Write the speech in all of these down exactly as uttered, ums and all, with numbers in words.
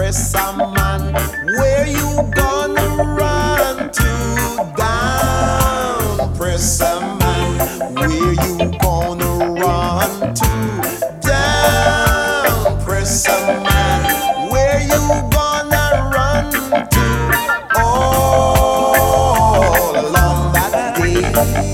press a man. Where you gonna run to? Down, press a man. Where you gonna run to? Down, press a man. Where you gonna run to? All along that day.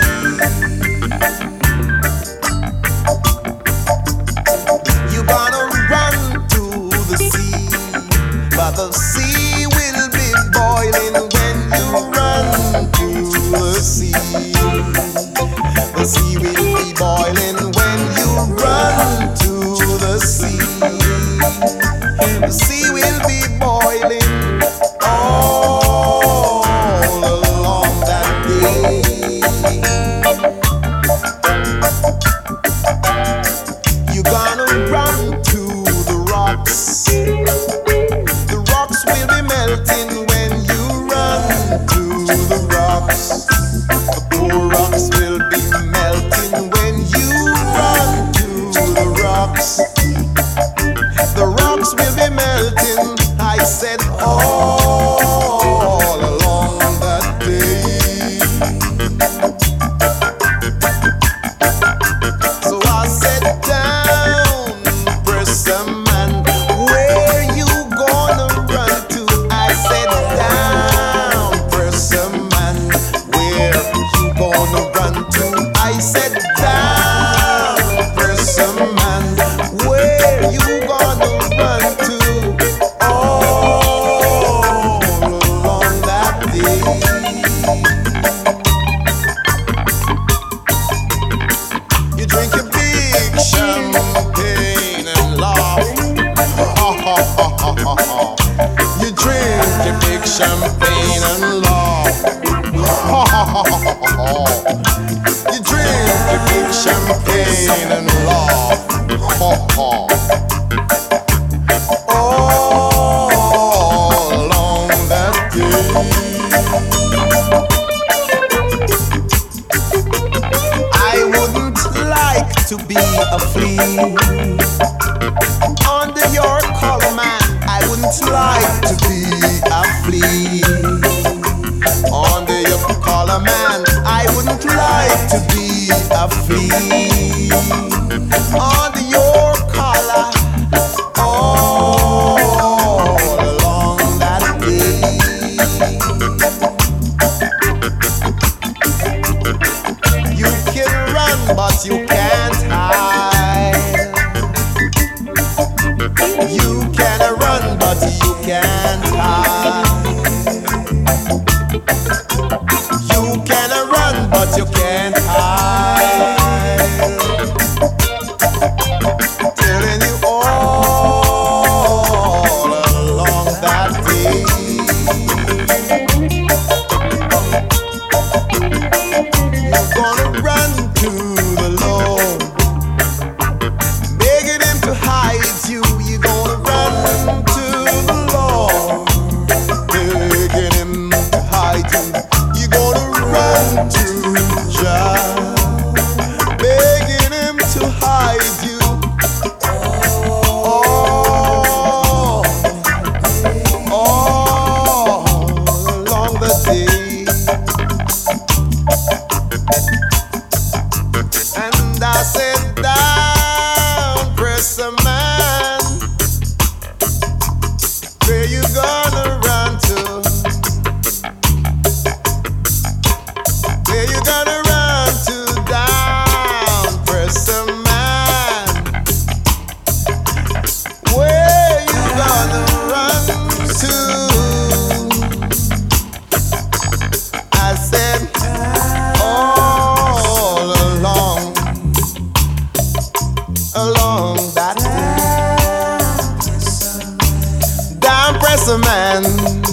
You gonna run to the sea, but the sea will be boiling when you run to the sea. The sea will be boiling when you run to the sea. The sea will be boiling all along that day. You gonna run to the rocks. The rocks will be melting when you run to the rocks. The poor rocks will be melting when you run to the rocks. The rocks will be melting, I said, all along that day. So I said, down, press a man. Where you gonna run to? I said, down, press a man. Where you gonna run to? I said, down, press a man. Where you gonna run to? All along that day. You drink a big champagne and laugh. You drink a big champagne and laugh. You drink a big champagne and laugh. All along that day. I wouldn't like to be a flea under your collar, man. I wouldn't like to be a flea under your collar, man. I wouldn't like to be a flea under your collar. All along that day. You can run, but you can't hide. You can run, but you can't hide. You can run, but you can't hide. Telling you all along that day. You're gonna run to the Lord, begging Him to hide you. You're gonna run to the Lord, begging Him to hide you. You're gonna run to Jah, begging Him to hide you. All, all along the day. And I said, down, press a man. Where you gonna run to? Where you gonna run to? Down, press a man. Where you gonna run to? I said, all along, along that day. Down, press a man.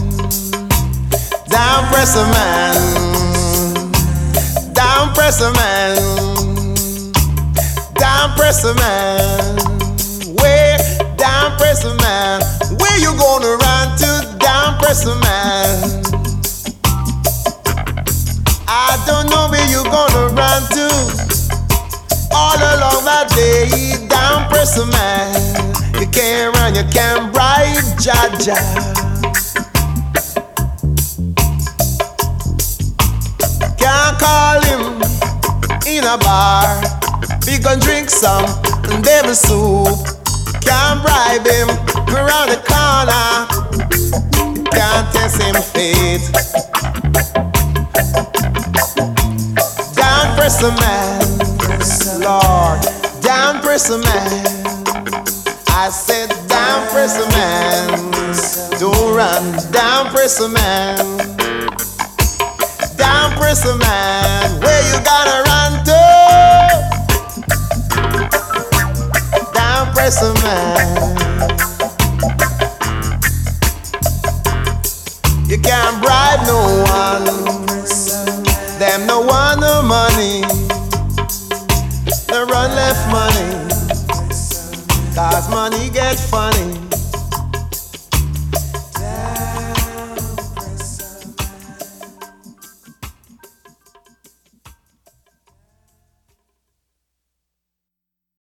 Down, press a man. Down, press a man. Down, press a man. Where? Down, press a man. Where you gonna run to? Down, press a man. I don't know where you gonna run to. All along that day, down, press a man. You can't run, you can't bribe Jaja. Can't call him in a bar. We gon' drink some devil soup. Can't bribe him around the corner. Can't test him fate. Down press a man, Lord. Down press a man. I said down press a man. Don't run. Down press a man. Down press a man. Where you gonna run to? Down press a man. You can't bribe no one. Them no want no money. They run left money. Cause money get funny.